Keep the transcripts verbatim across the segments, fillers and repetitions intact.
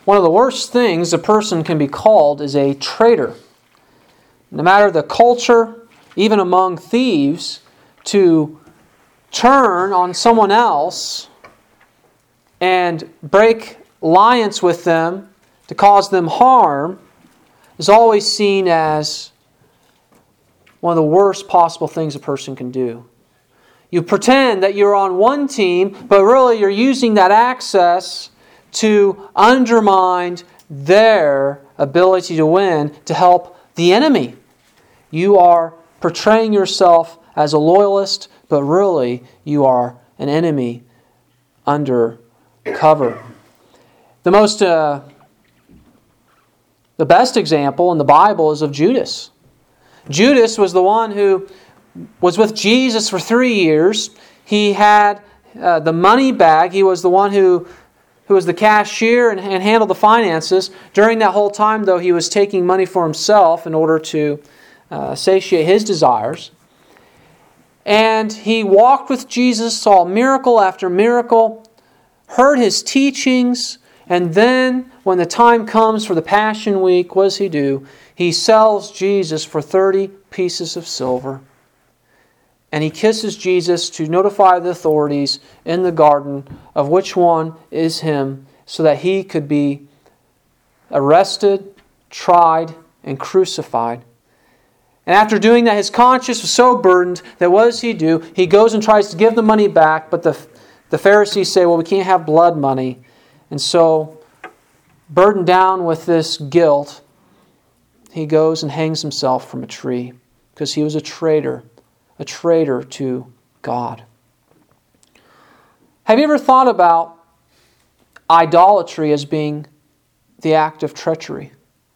one of the worst things a person can be called is a traitor. No matter the culture, even among thieves, to turn on someone else and break alliance with them to cause them harm is always seen as one of the worst possible things a person can do. You pretend that you're on one team, but really you're using that access to undermine their ability to win to help the enemy. You are portraying yourself as a loyalist, but really you are an enemy under cover. The most, uh, the best example in the Bible is of Judas. Judas was the one who was with Jesus for three years. He had uh, the money bag. He was the one who, who was the cashier and, and handled the finances. During that whole time, though, he was taking money for himself in order to uh, satiate his desires. And he walked with Jesus, saw miracle after miracle, heard His teachings, and then when the time comes for the Passion Week, what does he do? He sells Jesus for thirty pieces of silver. And he kisses Jesus to notify the authorities in the garden of which one is him, so that he could be arrested, tried, and crucified. And after doing that, his conscience was so burdened that what does he do? He goes and tries to give the money back, but the, the Pharisees say, well, we can't have blood money. And so, burdened down with this guilt, he goes and hangs himself from a tree because he was a traitor, a traitor to God. Have you ever thought about idolatry as being the act of treachery?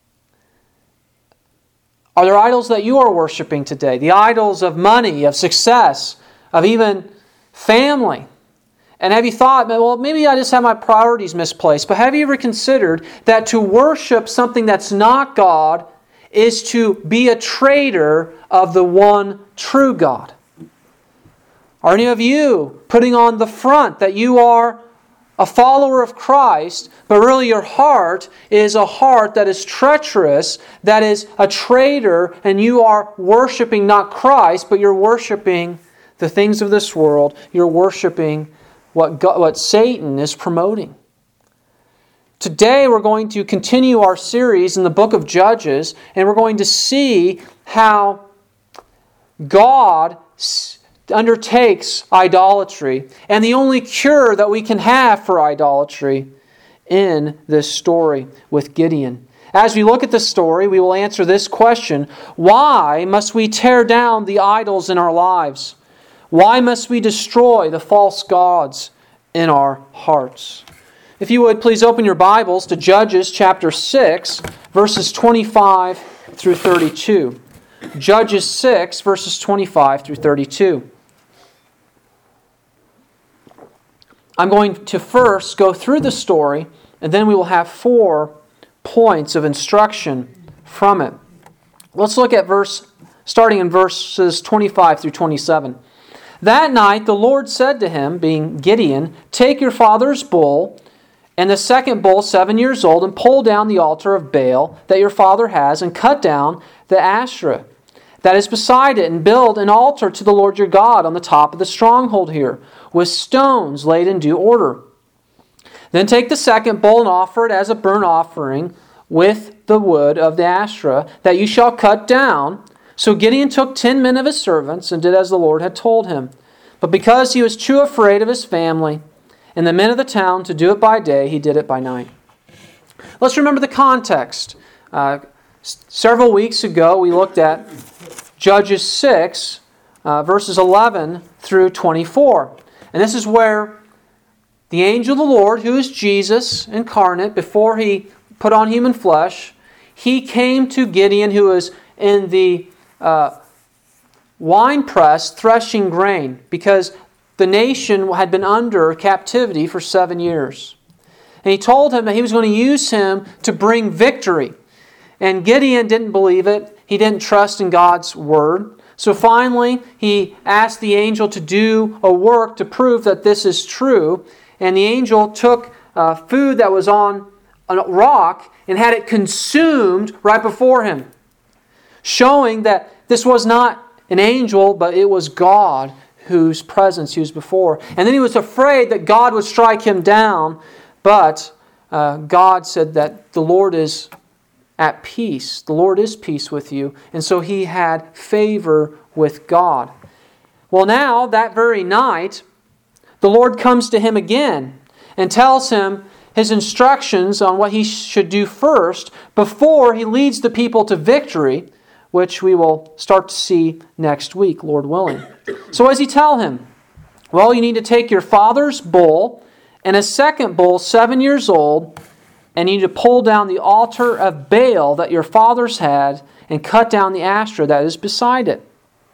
Are there idols that you are worshiping today? The idols of money, of success, of even family. And have you thought, well, maybe I just have my priorities misplaced. But have you ever considered that to worship something that's not God is to be a traitor of the one true God? Are any of you putting on the front that you are a follower of Christ, but really your heart is a heart that is treacherous, that is a traitor, and you are worshiping not Christ, but you're worshiping the things of this world. You're worshiping what God, what Satan is promoting. Today we're going to continue our series in the book of Judges, and we're going to see how God undertakes idolatry, and the only cure that we can have for idolatry in this story with Gideon. As we look at this story, we will answer this question: why must we tear down the idols in our lives? Why must we destroy the false gods in our hearts? If you would, please open your Bibles to Judges chapter six, verses twenty-five through thirty-two. Judges six, verses twenty-five through thirty-two. I'm going to first go through the story, and then we will have four points of instruction from it. Let's look at verse, starting in verses twenty-five through twenty-seven. That night the Lord said to him, being Gideon, take your father's bull, and the second bull seven years old, and pull down the altar of Baal that your father has, and cut down the Asherah that is beside it, and build an altar to the Lord your God on the top of the stronghold here, with stones laid in due order. Then take the second bull and offer it as a burnt offering with the wood of the Asherah that you shall cut down. So Gideon took ten men of his servants and did as the Lord had told him. But because he was too afraid of his family and the men of the town to do it by day, he did it by night. Let's remember the context. Uh, s- several weeks ago, we looked at Judges six, uh, verses eleven through twenty-four. And this is where the angel of the Lord, who is Jesus incarnate, before he put on human flesh, he came to Gideon, who was in the uh, wine press threshing grain, because the nation had been under captivity for seven years. And he told him that he was going to use him to bring victory. And Gideon didn't believe it. He didn't trust in God's word. So finally, he asked the angel to do a work to prove that this is true. And the angel took uh, food that was on a rock and had it consumed right before him, showing that this was not an angel, but it was God whose presence he was before. And then he was afraid that God would strike him down, but uh, God said that the Lord is at peace. The Lord is peace with you. And so he had favor with God. Well, now, that very night, the Lord comes to him again and tells him his instructions on what he should do first before he leads the people to victory, which we will start to see next week, Lord willing. So what does he tell him? Well, you need to take your father's bull and a second bull, seven years old, and you need to pull down the altar of Baal that your fathers had and cut down the Asherah that is beside it.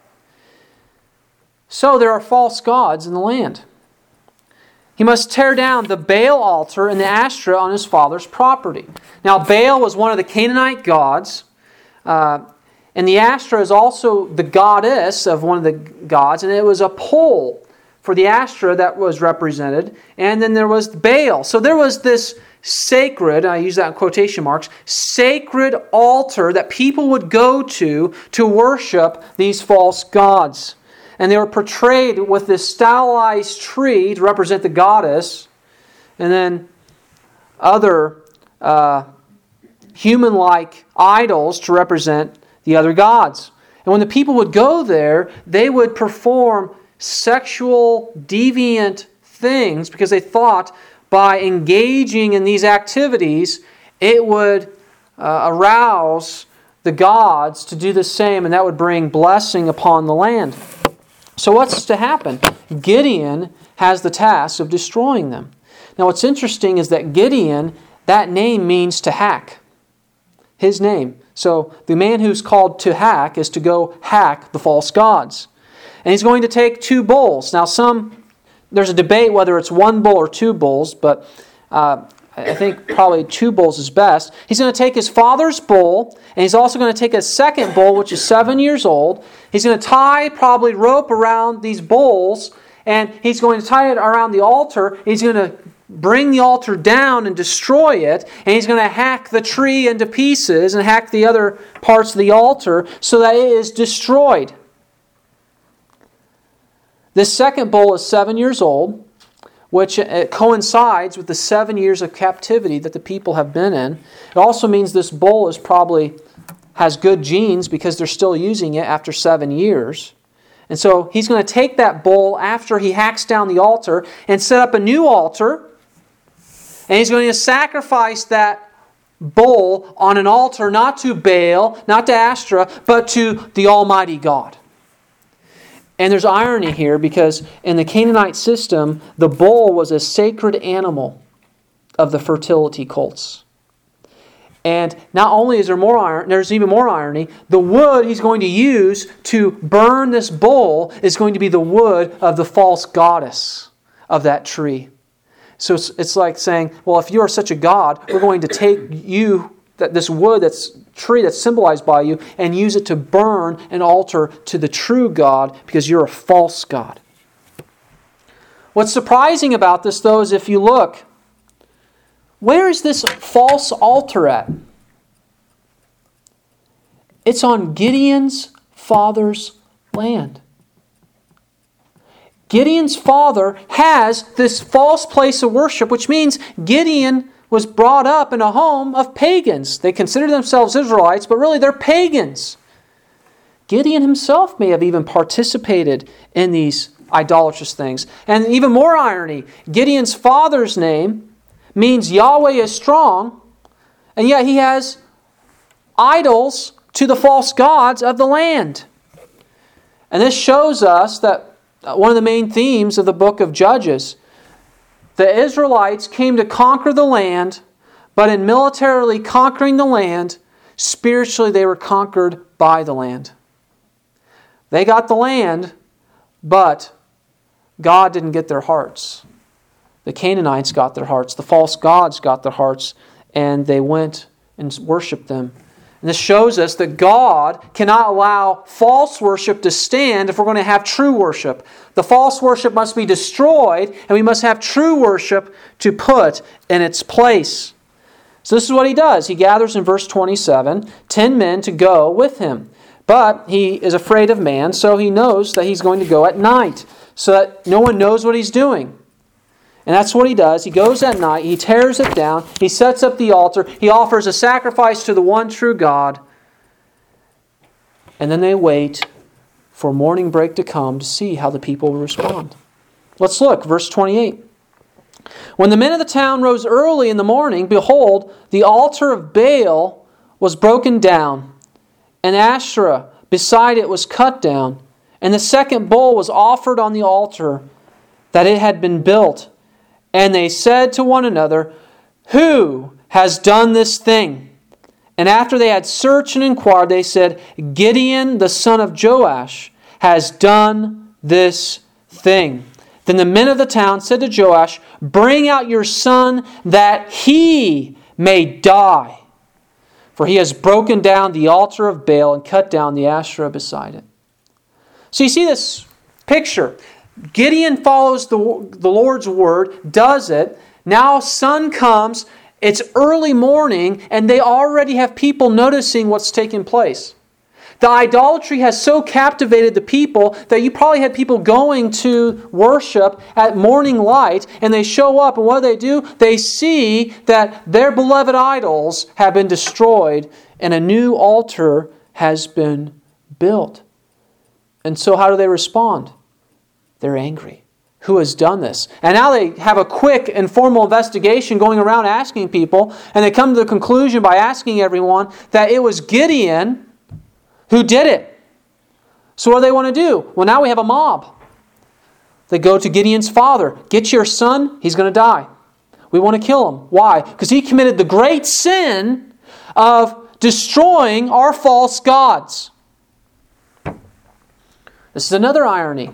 So there are false gods in the land. He must tear down the Baal altar and the Asherah on his father's property. Now, Baal was one of the Canaanite gods, uh, and the Asherah is also the goddess of one of the gods, and it was a pole for the Asherah that was represented, and then there was Baal. So there was this sacred, I use that in quotation marks, sacred altar that people would go to to worship these false gods. And they were portrayed with this stylized tree to represent the goddess, and then other uh, human-like idols to represent the other gods. And when the people would go there, they would perform sexual, deviant things because they thought by engaging in these activities, it would uh, arouse the gods to do the same, and that would bring blessing upon the land. So what's to happen? Gideon has the task of destroying them. Now what's interesting is that Gideon, that name means to hack. His name. So the man who's called to hack is to go hack the false gods. And he's going to take two bulls. Now some, there's a debate whether it's one bull or two bulls, but uh, I think probably two bulls is best. He's going to take his father's bull, and he's also going to take a second bull, which is seven years old. He's going to tie probably rope around these bulls, and he's going to tie it around the altar. He's going to bring the altar down and destroy it, and he's going to hack the tree into pieces and hack the other parts of the altar so that it is destroyed. This second bull is seven years old, which it coincides with the seven years of captivity that the people have been in. It also means this bull is probably has good genes because they're still using it after seven years. And so he's going to take that bull after he hacks down the altar and set up a new altar. And he's going to sacrifice that bull on an altar not to Baal, not to Asherah, but to the Almighty God. And there's irony here because in the Canaanite system, the bull was a sacred animal of the fertility cults. And not only is there more iron, there's even more irony. The wood he's going to use to burn this bull is going to be the wood of the false goddess of that tree. So it's, it's like saying, well, if you are such a god, we're going to take you, that this wood, that's tree that's symbolized by you, and use it to burn an altar to the true God because you're a false god. What's surprising about this, though, is if you look, where is this false altar at? It's on Gideon's father's land. Gideon's father has this false place of worship, which means Gideon was brought up in a home of pagans. They consider themselves Israelites, but really they're pagans. Gideon himself may have even participated in these idolatrous things. And even more irony, Gideon's father's name means Yahweh is strong, and yet he has idols to the false gods of the land. And this shows us that one of the main themes of the book of Judges, the Israelites came to conquer the land, but in militarily conquering the land, spiritually they were conquered by the land. They got the land, but God didn't get their hearts. The Canaanites got their hearts. The false gods got their hearts, and they went and worshipped them. And this shows us that God cannot allow false worship to stand if we're going to have true worship. The false worship must be destroyed, and we must have true worship to put in its place. So this is what he does. He gathers in verse twenty-seven, ten men to go with him. But he is afraid of man, so he knows that he's going to go at night, so that no one knows what he's doing. And that's what he does. He goes at night, he tears it down, he sets up the altar, he offers a sacrifice to the one true God. And then they wait for morning break to come to see how the people will respond. Let's look, verse twenty-eight. When the men of the town rose early in the morning, behold, the altar of Baal was broken down, and Asherah beside it was cut down, and the second bull was offered on the altar that it had been built. And they said to one another, Who has done this thing? And after they had searched and inquired, they said, Gideon, the son of Joash, has done this thing. Then the men of the town said to Joash, Bring out your son that he may die. For he has broken down the altar of Baal and cut down the Asherah beside it. So you see this picture. Gideon follows the, the Lord's word, does it. Now sun comes, it's early morning, and they already have people noticing what's taking place. The idolatry has so captivated the people that you probably had people going to worship at morning light, and they show up, and what do they do? They see that their beloved idols have been destroyed, and a new altar has been built. And so how do they respond? They're angry. Who has done this? And now they have a quick informal investigation going around asking people, and they come to the conclusion by asking everyone that it was Gideon who did it. So what do they want to do? Well, now we have a mob. They go to Gideon's father. Get your son, he's going to die. We want to kill him. Why? Because he committed the great sin of destroying our false gods. This is another irony.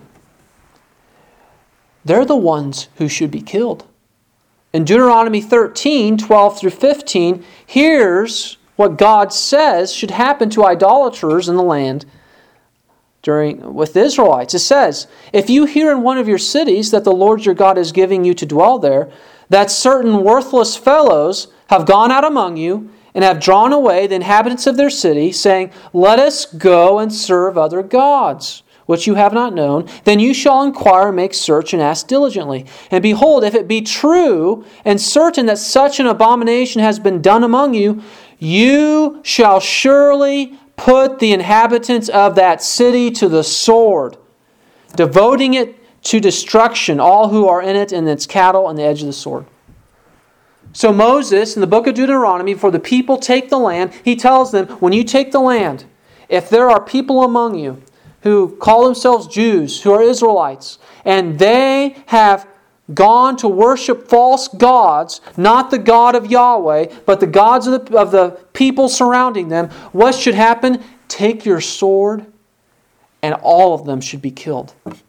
They're the ones who should be killed. In Deuteronomy thirteen, twelve through fifteen, here's what God says should happen to idolaters in the land during with the Israelites. It says, If you hear in one of your cities that the Lord your God is giving you to dwell there, that certain worthless fellows have gone out among you and have drawn away the inhabitants of their city, saying, Let us go and serve other gods, which you have not known, then you shall inquire and make search and ask diligently. And behold, if it be true and certain that such an abomination has been done among you, you shall surely put the inhabitants of that city to the sword, devoting it to destruction, all who are in it and its cattle on the edge of the sword. So Moses, in the book of Deuteronomy, before the people take the land, he tells them, when you take the land, if there are people among you who call themselves Jews, who are Israelites, and they have gone to worship false gods, not the God of Yahweh, but the gods of the, of the people surrounding them, what should happen? Take your sword, and all of them should be killed.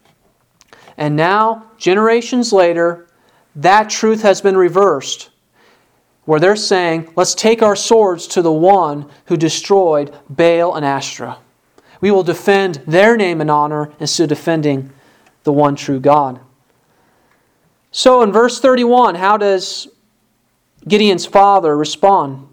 And now, generations later, that truth has been reversed, where they're saying, let's take our swords to the one who destroyed Baal and Asherah. We will defend their name and honor instead of defending the one true God. So in verse thirty-one, how does Gideon's father respond?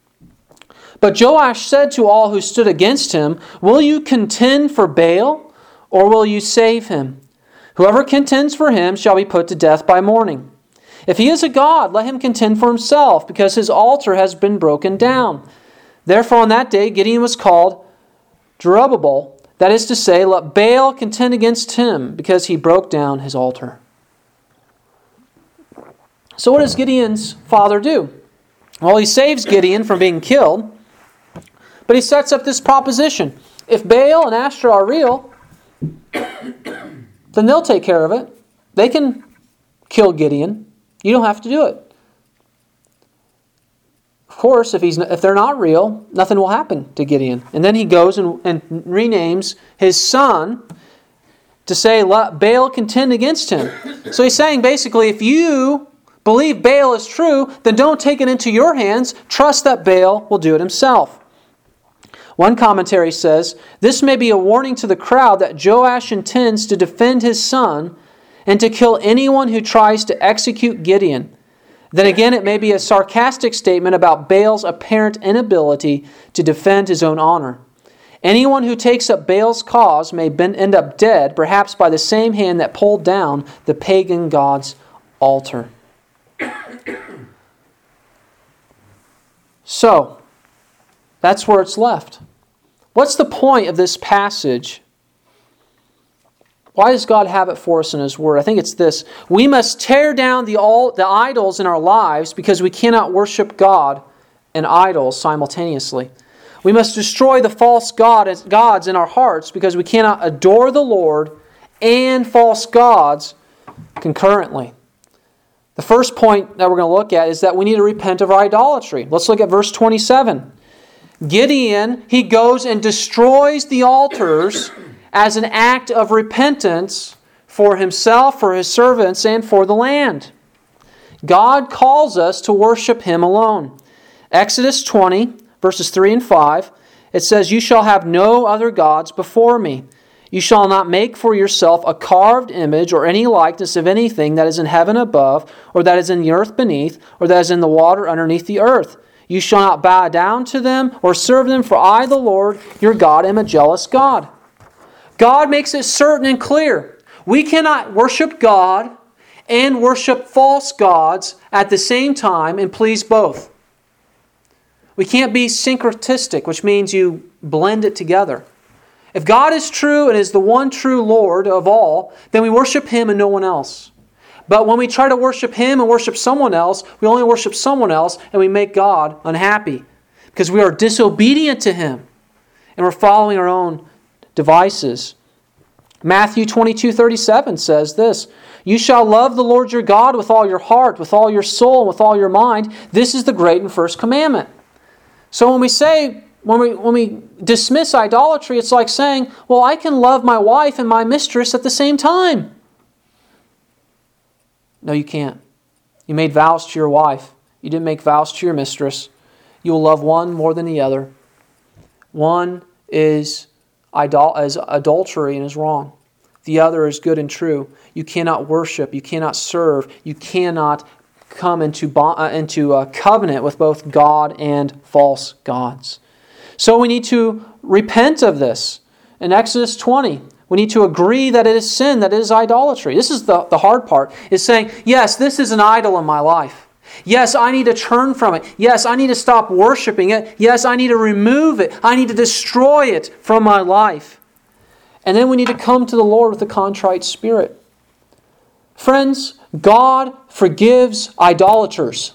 But Joash said to all who stood against him, Will you contend for Baal, or will you save him? Whoever contends for him shall be put to death by morning. If he is a god, let him contend for himself, because his altar has been broken down. Therefore on that day Gideon was called Jerubbaal, that is to say, let Baal contend against him, because he broke down his altar. So what does Gideon's father do? Well, he saves Gideon from being killed, but he sets up this proposition. If Baal and Asherah are real, then they'll take care of it. They can kill Gideon. You don't have to do it. Of course, if he's if they're not real, nothing will happen to Gideon. And then he goes and, and renames his son to say, let Baal contend against him. So he's saying basically, if you believe Baal is true, then don't take it into your hands. Trust that Baal will do it himself. One commentary says, this may be a warning to the crowd that Joash intends to defend his son and to kill anyone who tries to execute Gideon. Then again, it may be a sarcastic statement about Baal's apparent inability to defend his own honor. Anyone who takes up Baal's cause may end up dead, perhaps by the same hand that pulled down the pagan god's altar. So, that's where it's left. What's the point of this passage? Why does God have it for us in His Word? I think it's this. We must tear down the, all, the idols in our lives because we cannot worship God and idols simultaneously. We must destroy the false god, gods in our hearts because we cannot adore the Lord and false gods concurrently. The first point that we're going to look at is that we need to repent of our idolatry. Let's look at verse twenty-seven. Gideon, he goes and destroys the altars as an act of repentance for himself, for his servants, and for the land. God calls us to worship Him alone. Exodus twenty, verses three and five, it says, "You shall have no other gods before me. You shall not make for yourself a carved image or any likeness of anything that is in heaven above, or that is in the earth beneath, or that is in the water underneath the earth. You shall not bow down to them or serve them, for I, the Lord, your God, am a jealous God." God makes it certain and clear. We cannot worship God and worship false gods at the same time and please both. We can't be syncretistic, which means you blend it together. If God is true and is the one true Lord of all, then we worship Him and no one else. But when we try to worship Him and worship someone else, we only worship someone else and we make God unhappy because we are disobedient to Him and we're following our own devices. Matthew twenty-two thirty-seven says this, "You shall love the Lord your God with all your heart, with all your soul, and with all your mind. This is the great and first commandment." So when we say, when we when we dismiss idolatry, it's like saying, well, I can love my wife and my mistress at the same time. No, you can't. You made vows to your wife. You didn't make vows to your mistress. You will love one more than the other. One is idol as adultery and is wrong. The other is good and true. You cannot worship. You cannot serve. You cannot come into, uh, into a covenant with both God and false gods. So we need to repent of this. In Exodus twenty, we need to agree that it is sin, that it is idolatry. This is the, the hard part, is saying, yes, this is an idol in my life. Yes, I need to turn from it. Yes, I need to stop worshiping it. Yes, I need to remove it. I need to destroy it from my life. And then we need to come to the Lord with a contrite spirit. Friends, God forgives idolaters.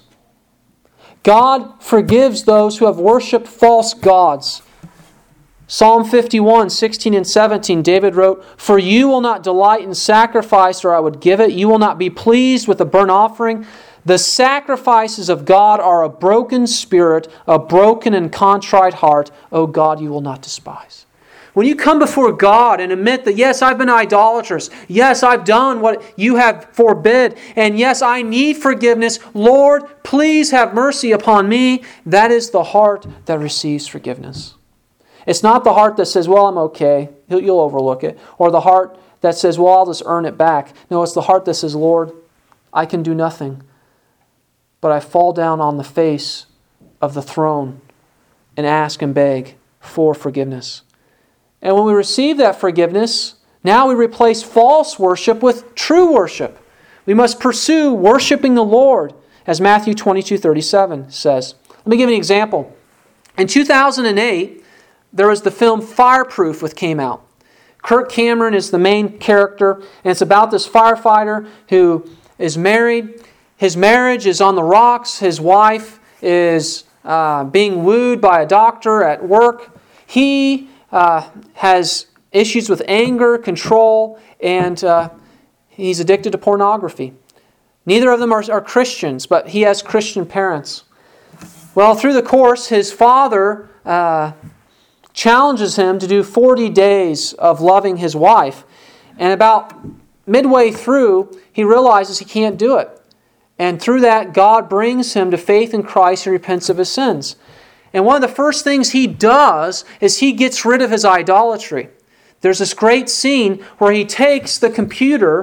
God forgives those who have worshipped false gods. Psalm fifty-one, sixteen and seventeen, David wrote, "For you will not delight in sacrifice, or I would give it. You will not be pleased with a burnt offering. The sacrifices of God are a broken spirit, a broken and contrite heart. O God, you will not despise." When you come before God and admit that, yes, I've been idolatrous. Yes, I've done what you have forbid. And yes, I need forgiveness. Lord, please have mercy upon me. That is the heart that receives forgiveness. It's not the heart that says, well, I'm okay. You'll overlook it. Or the heart that says, well, I'll just earn it back. No, it's the heart that says, Lord, I can do nothing. But I fall down on the face of the throne and ask and beg for forgiveness. And when we receive that forgiveness, now we replace false worship with true worship. We must pursue worshiping the Lord, as Matthew twenty-two thirty-seven says. Let me give you an example. In two thousand eight, there was the film Fireproof which came out. Kirk Cameron is the main character, and it's about this firefighter who is married. His marriage is on the rocks. His wife is uh, being wooed by a doctor at work. He uh, has issues with anger, control, and uh, he's addicted to pornography. Neither of them are, are Christians, but he has Christian parents. Well, through the course, his father uh, challenges him to do forty days of loving his wife. And about midway through, he realizes he can't do it. And through that, God brings him to faith in Christ and repents of his sins. And one of the first things he does is he gets rid of his idolatry. There's this great scene where he takes the computer,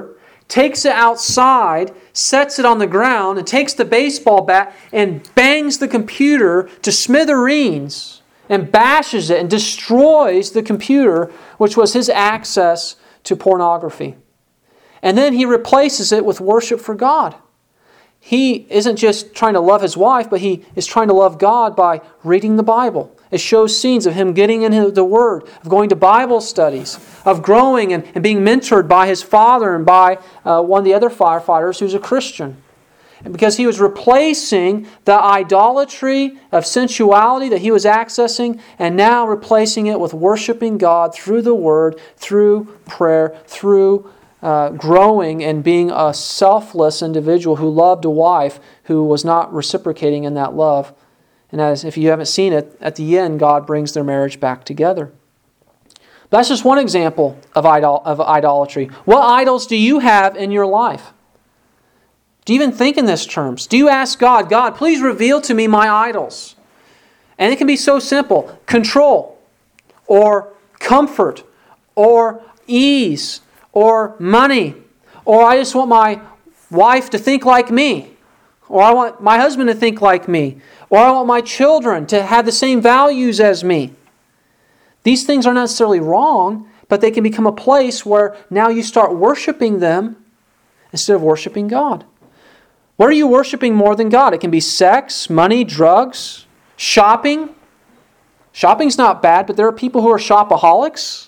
takes it outside, sets it on the ground, and takes the baseball bat and bangs the computer to smithereens and bashes it and destroys the computer, which was his access to pornography. And then he replaces it with worship for God. He isn't just trying to love his wife, but he is trying to love God by reading the Bible. It shows scenes of him getting into the Word, of going to Bible studies, of growing and, and being mentored by his father and by uh, one of the other firefighters who's a Christian. And because he was replacing the idolatry of sensuality that he was accessing and now replacing it with worshiping God through the Word, through prayer, through uh, growing and being a selfless individual who loved a wife who was not reciprocating in that love. And as if you haven't seen it, at the end, God brings their marriage back together. But that's just one example of, idol- of idolatry. What idols do you have in your life? Do you even think in these terms? Do you ask God, God, please reveal to me my idols? And it can be so simple. Control, or comfort, or ease, or money, or I just want my wife to think like me, or I want my husband to think like me, or I want my children to have the same values as me. These things are not necessarily wrong, but they can become a place where now you start worshiping them instead of worshiping God. What are you worshiping more than God? It can be sex, money, drugs, shopping. Shopping's not bad, but there are people who are shopaholics.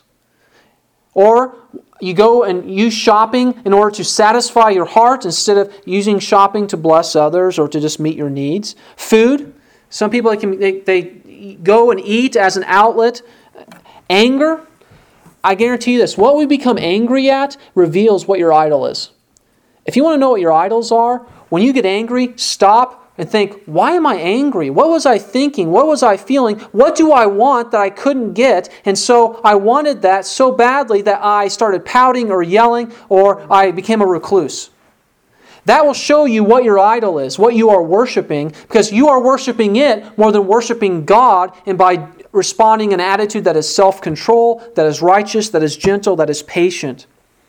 Or you go and use shopping in order to satisfy your heart instead of using shopping to bless others or to just meet your needs. Food. Some people, they, can, they, they go and eat as an outlet. Anger. I guarantee you this. What we become angry at reveals what your idol is. If you want to know what your idols are, when you get angry, stop and think, why am I angry? What was I thinking? What was I feeling? What do I want that I couldn't get? And so I wanted that so badly that I started pouting or yelling or I became a recluse. That will show you what your idol is, what you are worshiping, because you are worshiping it more than worshiping God, and by responding an attitude that is self-control, that is righteous, that is gentle, that is patient.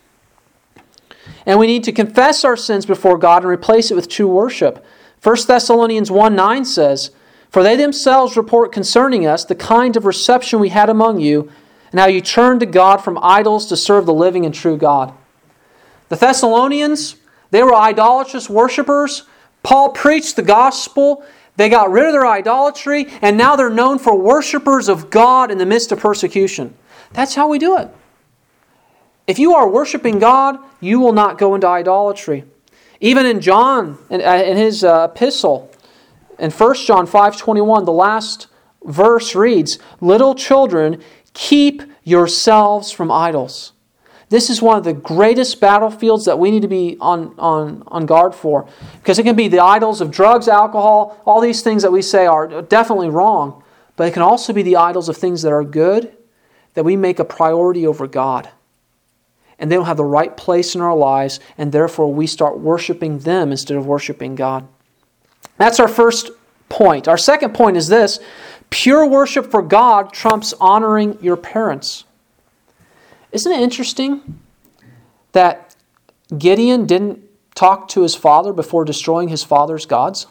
And we need to confess our sins before God and replace it with true worship. First Thessalonians one nine says, "For they themselves report concerning us the kind of reception we had among you, and how you turned to God from idols to serve the living and true God." The Thessalonians, they were idolatrous worshipers. Paul preached the gospel. They got rid of their idolatry, and now they're known for worshipers of God in the midst of persecution. That's how we do it. If you are worshiping God, you will not go into idolatry. Even in John, in, in his uh, epistle, in First John five twenty-one, the last verse reads, "Little children, keep yourselves from idols." This is one of the greatest battlefields that we need to be on, on, on guard for. Because it can be the idols of drugs, alcohol, all these things that we say are definitely wrong. But it can also be the idols of things that are good, that we make a priority over God. And they don't have the right place in our lives, and therefore we start worshiping them instead of worshiping God. That's our first point. Our second point is this: pure worship for God trumps honoring your parents. Isn't it interesting that Gideon didn't talk to his father before destroying his father's gods?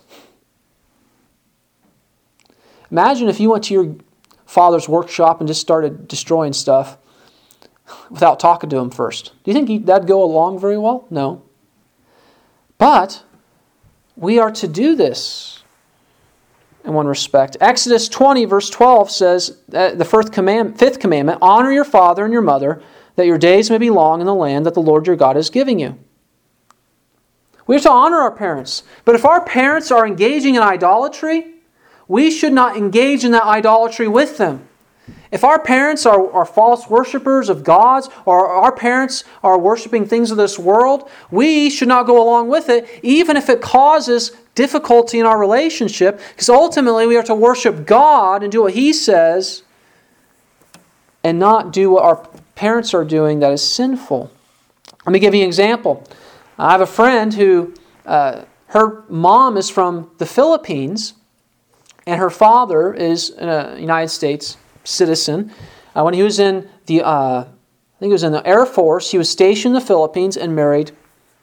Imagine if you went to your father's workshop and just started destroying stuff without talking to him first. Do you think that'd go along very well? No. But we are to do this in one respect. Exodus twenty verse twelve says, uh, the fifth command, fifth commandment, "Honor your father and your mother, that your days may be long in the land that the Lord your God is giving you." We have to honor our parents. But if our parents are engaging in idolatry, we should not engage in that idolatry with them. If our parents are, are false worshipers of gods, or our parents are worshiping things of this world, we should not go along with it, even if it causes difficulty in our relationship, because ultimately we are to worship God and do what He says, and not do what our parents are doing that is sinful. Let me give you an example. I have a friend who, uh, her mom is from the Philippines, and her father is a United States citizen. Uh, when he was in the, uh, I think he was in the Air Force, he was stationed in the Philippines and married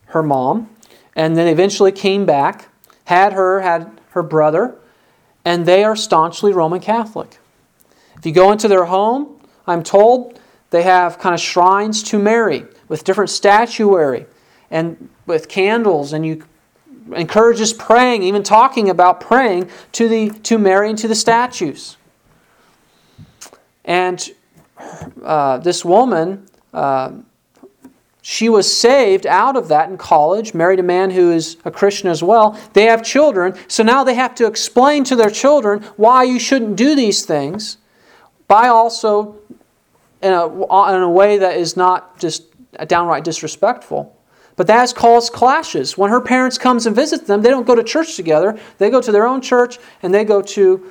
her mom, and then eventually came back, had her, had her brother, and they are staunchly Roman Catholic. If you go into their home, I'm told they have kind of shrines to Mary with different statuary and with candles, and you encourage us praying, even talking about praying to the to Mary and to the statues. And uh, this woman, uh, she was saved out of that in college, married a man who is a Christian as well. They have children, so now they have to explain to their children why you shouldn't do these things, by also in a, in a way that is not just downright disrespectful. But that has caused clashes. When her parents comes and visit them, they don't go to church together. They go to their own church, and they go to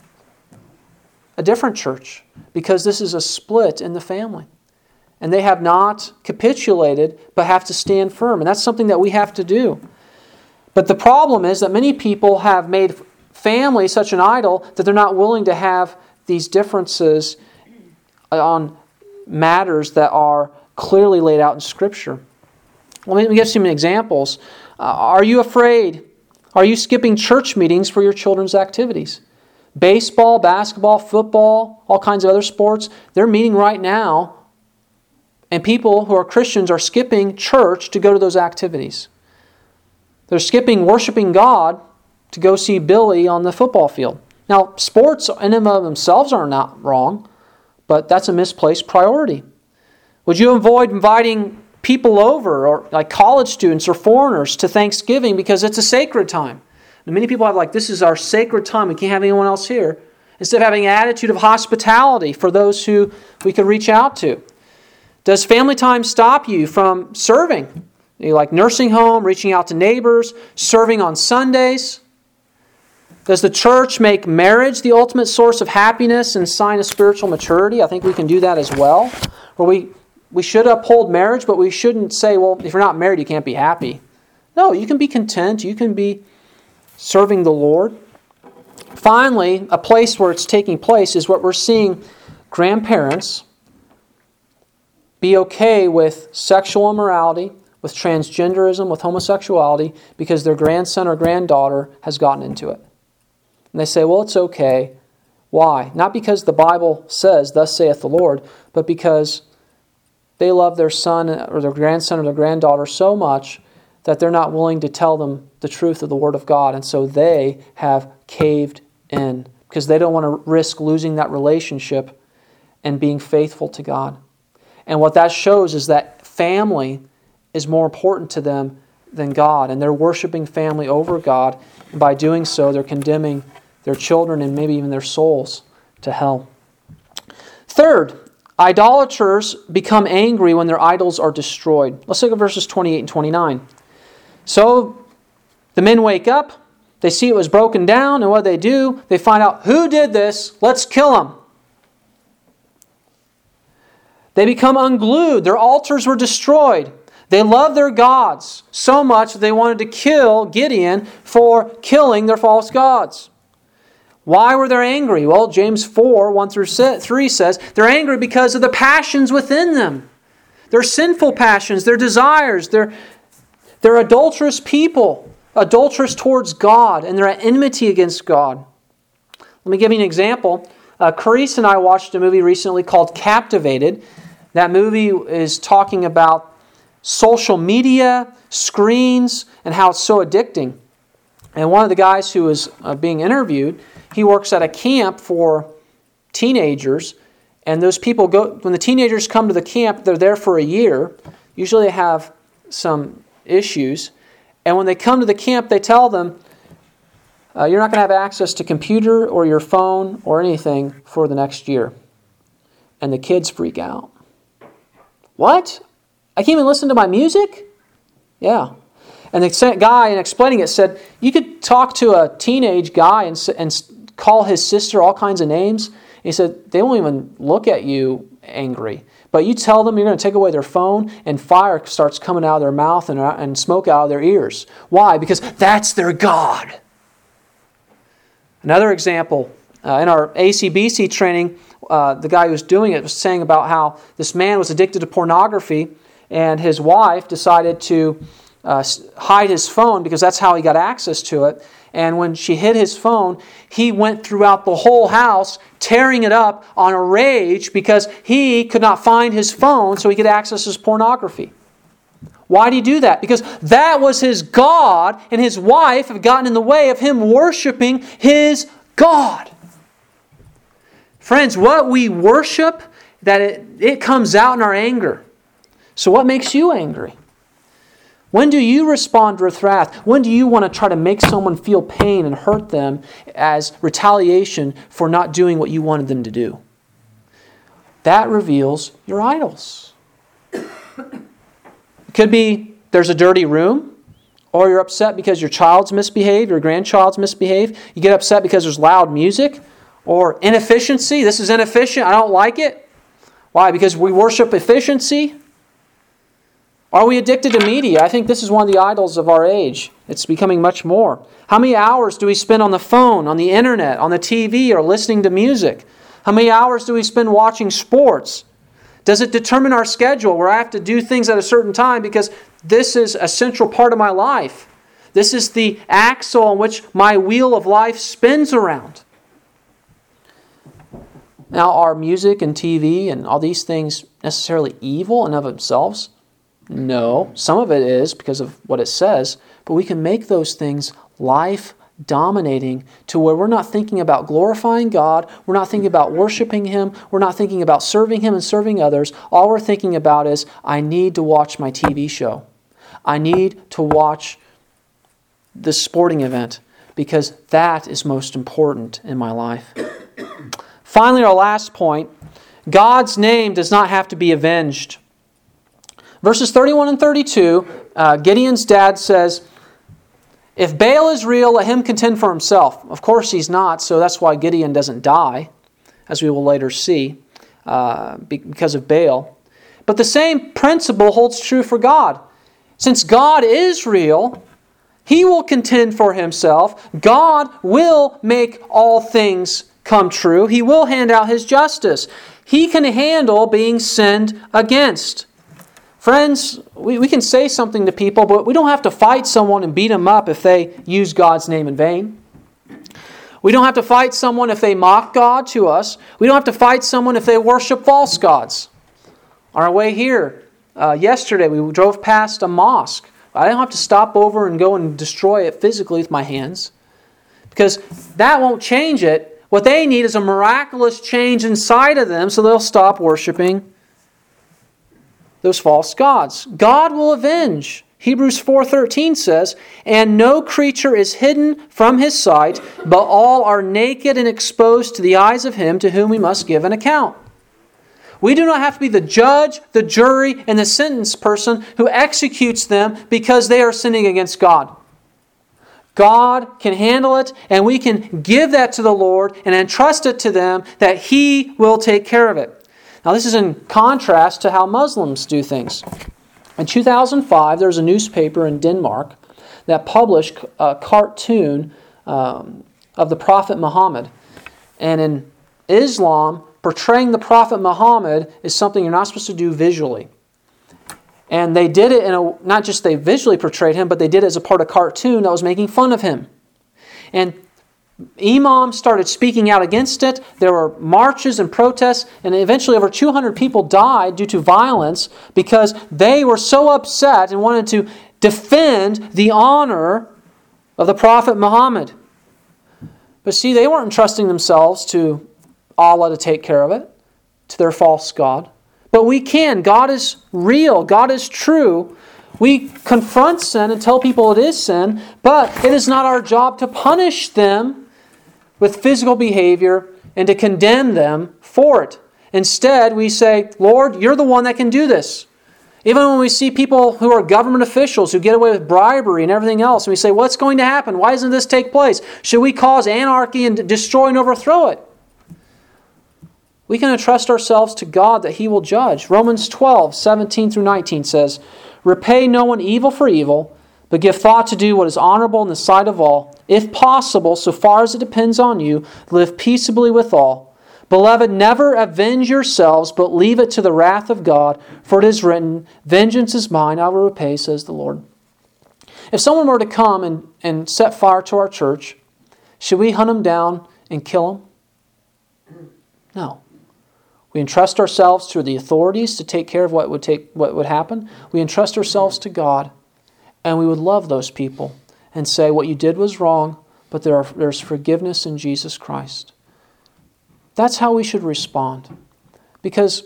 a different church, because this is a split in the family. And they have not capitulated, but have to stand firm. And that's something that we have to do. But the problem is that many people have made family such an idol that they're not willing to have these differences on matters that are clearly laid out in Scripture. Let me give some examples. Uh, are you afraid? Are you skipping church meetings for your children's activities? Baseball, basketball, football, all kinds of other sports, they're meeting right now, and people who are Christians are skipping church to go to those activities. They're skipping worshiping God to go see Billy on the football field. Now, sports in and of themselves are not wrong, but that's a misplaced priority. Would you avoid inviting people over, or like college students or foreigners, to Thanksgiving because it's a sacred time? And many people have like, this is our sacred time, we can't have anyone else here. Instead of having an attitude of hospitality for those who we could reach out to. Does family time stop you from serving? You like nursing home, reaching out to neighbors, serving on Sundays? Does the church make marriage the ultimate source of happiness and sign of spiritual maturity? I think we can do that as well. Or we we should uphold marriage, but we shouldn't say, well, if you're not married, you can't be happy. No, you can be content. You can be serving the Lord. Finally, a place where it's taking place is what we're seeing grandparents be okay with sexual immorality, with transgenderism, with homosexuality, because their grandson or granddaughter has gotten into it. And they say, well, it's okay. Why? Not because the Bible says, thus saith the Lord, but because they love their son or their grandson or their granddaughter so much that they're not willing to tell them the truth of the Word of God. And so they have caved in because they don't want to risk losing that relationship and being faithful to God. And what that shows is that family is more important to them than God. And they're worshiping family over God. And by doing so, they're condemning their children and maybe even their souls to hell. Third, idolaters become angry when their idols are destroyed. Let's look at verses twenty-eight and twenty-nine. So the men wake up, they see it was broken down, and what do they do? They find out who did this, let's kill him. They become unglued, their altars were destroyed. They loved their gods so much that they wanted to kill Gideon for killing their false gods. Why were they angry? Well, James four, one through three says, they're angry because of the passions within them. Their sinful passions, their desires, their, their adulterous people, adulterous towards God, and they're at enmity against God. Let me give you an example. Uh, Carice and I watched a movie recently called Captivated. That movie is talking about social media, screens, and how it's so addicting. And one of the guys who was uh, being interviewed, he works at a camp for teenagers, and those people go, when the teenagers come to the camp, they're there for a year. Usually they have some issues. And when they come to the camp, they tell them, uh, you're not going to have access to computer or your phone or anything for the next year. And the kids freak out. What? I can't even listen to my music? Yeah. And the guy, in explaining it, said, you could talk to a teenage guy and, and call his sister all kinds of names. He said, they won't even look at you angry. But you tell them you're going to take away their phone, and fire starts coming out of their mouth and, and smoke out of their ears. Why? Because that's their God. Another example, uh, in our A C B C training, uh, the guy who was doing it was saying about how this man was addicted to pornography, and his wife decided to uh, hide his phone because that's how he got access to it. And when she hid his phone, he went throughout the whole house, tearing it up on a rage because he could not find his phone so he could access his pornography. Why did he do that? Because that was his God, and his wife had gotten in the way of him worshiping his God. Friends, what we worship, that it, it comes out in our anger. So what makes you angry? When do you respond with wrath? When do you want to try to make someone feel pain and hurt them as retaliation for not doing what you wanted them to do? That reveals your idols. It could be there's a dirty room, or you're upset because your child's misbehaved, your grandchild's misbehaved. You get upset because there's loud music, or inefficiency. This is inefficient. I don't like it. Why? Because we worship efficiency. Are we addicted to media? I think this is one of the idols of our age. It's becoming much more. How many hours do we spend on the phone, on the internet, on the T V, or listening to music? How many hours do we spend watching sports? Does it determine our schedule where I have to do things at a certain time because this is a central part of my life? This is the axle on which my wheel of life spins around. Now, are music and T V and all these things necessarily evil in of themselves? No. Some of it is because of what it says, but we can make those things life-dominating to where we're not thinking about glorifying God, we're not thinking about worshiping Him, we're not thinking about serving Him and serving others. All we're thinking about is, I need to watch my T V show. I need to watch this sporting event because that is most important in my life. Finally, our last point, God's name does not have to be avenged. Verses thirty-one and thirty-two, uh, Gideon's dad says, if Baal is real, let him contend for himself. Of course he's not, so that's why Gideon doesn't die, as we will later see, uh, because of Baal. But the same principle holds true for God. Since God is real, He will contend for Himself. God will make all things come true. He will hand out His justice. He can handle being sinned against. Friends, we, we can say something to people, but we don't have to fight someone and beat them up if they use God's name in vain. We don't have to fight someone if they mock God to us. We don't have to fight someone if they worship false gods. On our way here, uh, yesterday, we drove past a mosque. I don't have to stop over and go and destroy it physically with my hands, because that won't change it. What they need is a miraculous change inside of them so they'll stop worshiping those false gods. God will avenge. Hebrews four thirteen says, and no creature is hidden from His sight, but all are naked and exposed to the eyes of Him to whom we must give an account. We do not have to be the judge, the jury, and the sentence person who executes them because they are sinning against God. God can handle it, and we can give that to the Lord and entrust it to them that He will take care of it. Now, this is in contrast to how Muslims do things. In two thousand five, there was a newspaper in Denmark that published a cartoon um, of the Prophet Muhammad. And in Islam, portraying the Prophet Muhammad is something you're not supposed to do visually. And they did it in a, not just they visually portrayed him, but they did it as a part of a cartoon that was making fun of him. And imams started speaking out against it. There were marches and protests, and eventually over two hundred people died due to violence because they were so upset and wanted to defend the honor of the Prophet Muhammad. But see, they weren't entrusting themselves to Allah to take care of it, to their false god. But we can. God is real. God is true. We confront sin and tell people it is sin, but it is not our job to punish them with physical behavior and to condemn them for it. Instead, we say, Lord, You're the one that can do this. Even when we see people who are government officials who get away with bribery and everything else, and we say, what's going to happen? Why doesn't this take place? Should we cause anarchy and destroy and overthrow it? We can entrust ourselves to God that He will judge. Romans twelve, seventeen through nineteen says, repay no one evil for evil, but give thought to do what is honorable in the sight of all. If possible, so far as it depends on you, live peaceably with all. Beloved, never avenge yourselves, but leave it to the wrath of God, for it is written, vengeance is mine, I will repay, says the Lord. If someone were to come and, and set fire to our church, should we hunt them down and kill them? No. We entrust ourselves to the authorities to take care of what would take what would happen. We entrust ourselves to God, and we would love those people and say, what you did was wrong, but there are, there's forgiveness in Jesus Christ. That's how we should respond. Because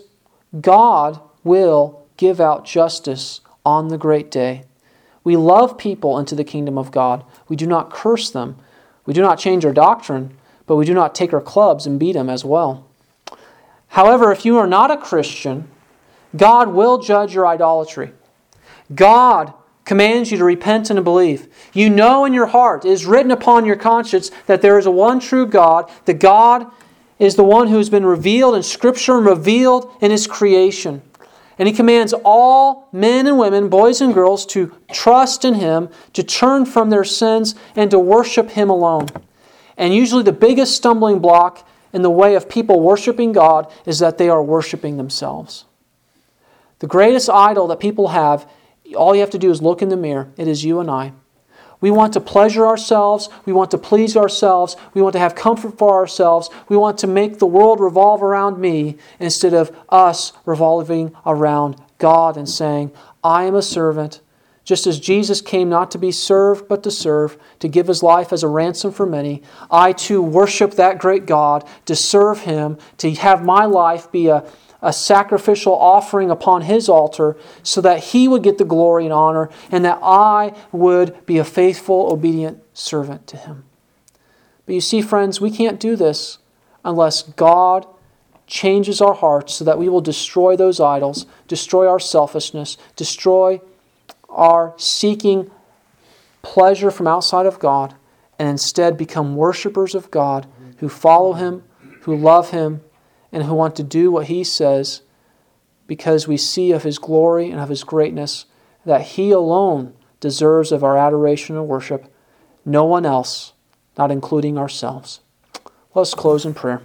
God will give out justice on the great day. We love people into the kingdom of God. We do not curse them. We do not change our doctrine, but we do not take our clubs and beat them as well. However, if you are not a Christian, God will judge your idolatry. God commands you to repent and to believe. You know in your heart, it is written upon your conscience that there is a one true God. The God is the one who has been revealed in Scripture and revealed in His creation. And He commands all men and women, boys and girls, to trust in Him, to turn from their sins, and to worship Him alone. And usually the biggest stumbling block in the way of people worshiping God is that they are worshiping themselves. The greatest idol that people have, all you have to do is look in the mirror. It is you and I. We want to pleasure ourselves. We want to please ourselves. We want to have comfort for ourselves. We want to make the world revolve around me instead of us revolving around God and saying, I am a servant. Just as Jesus came not to be served, but to serve, to give His life as a ransom for many, I too worship that great God, to serve Him, to have my life be a, a sacrificial offering upon His altar so that He would get the glory and honor and that I would be a faithful, obedient servant to Him. But you see, friends, we can't do this unless God changes our hearts so that we will destroy those idols, destroy our selfishness, destroy are seeking pleasure from outside of God and instead become worshipers of God who follow Him, who love Him, and who want to do what He says because we see of His glory and of His greatness that He alone deserves of our adoration and worship, no one else, not including ourselves. Let's close in prayer.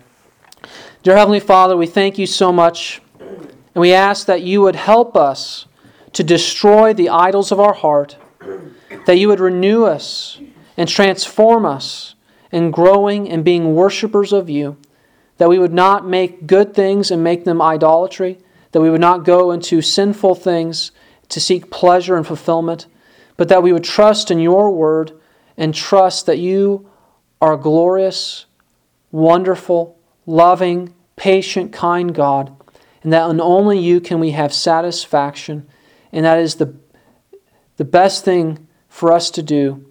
Dear Heavenly Father, we thank You so much, and we ask that You would help us to destroy the idols of our heart, that You would renew us and transform us in growing and being worshipers of You, that we would not make good things and make them idolatry, that we would not go into sinful things to seek pleasure and fulfillment, but that we would trust in Your word and trust that You are a glorious, wonderful, loving, patient, kind God, and that in only You can we have satisfaction. And that is the, the best thing for us to do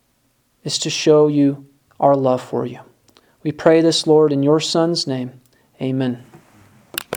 is to show You our love for You. We pray this, Lord, in Your Son's name. Amen.